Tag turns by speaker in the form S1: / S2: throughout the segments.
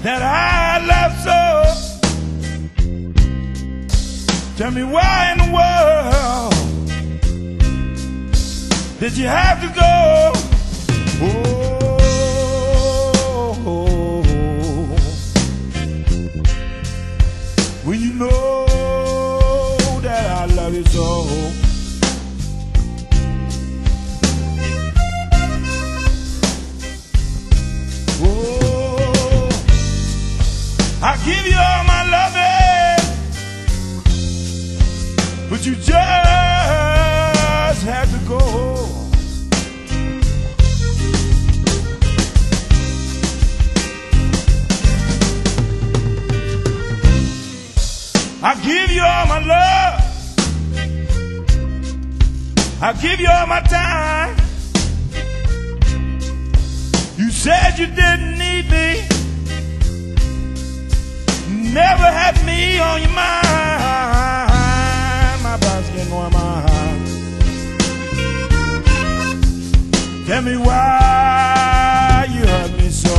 S1: that I love so. Tell me why in the world did you have to go? Oh, when you know that I love you so. Oh, I give you all my loving, but you just have to go. I give you all my love, I give you all my time. You said you didn't need me, never had me on your mind. My body's getting on my heart. Tell me why you hurt me so.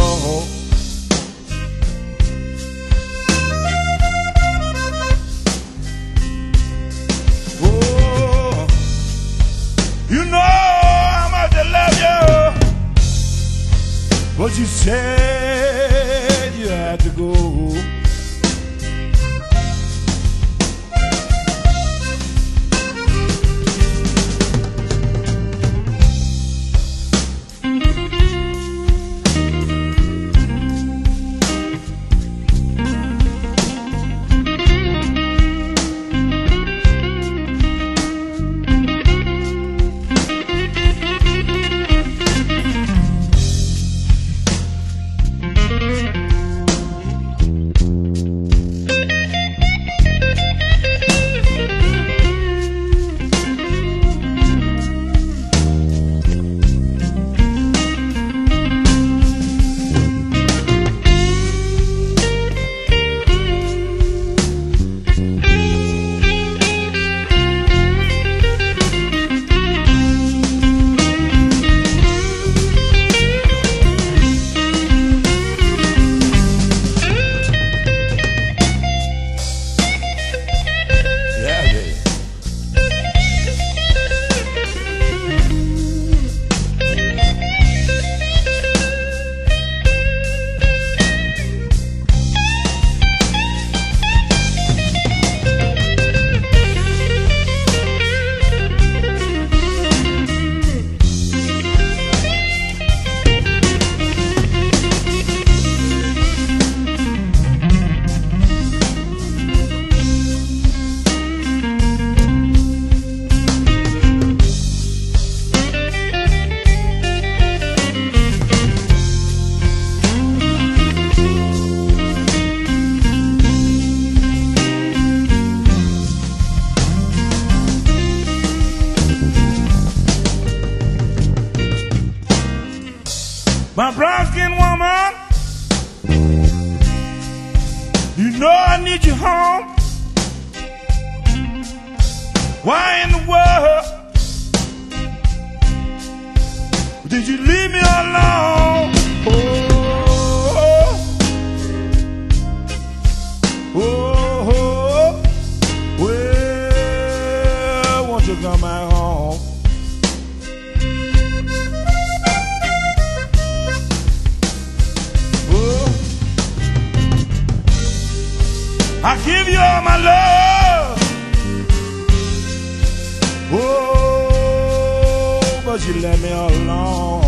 S1: Oh, you know how much I love you, but you said you had to go. My brown-skinned woman, you know I need you home. Why in the world did you leave me alone? Oh, well, won't you come back home? I give you all my love, oh, but you let me alone.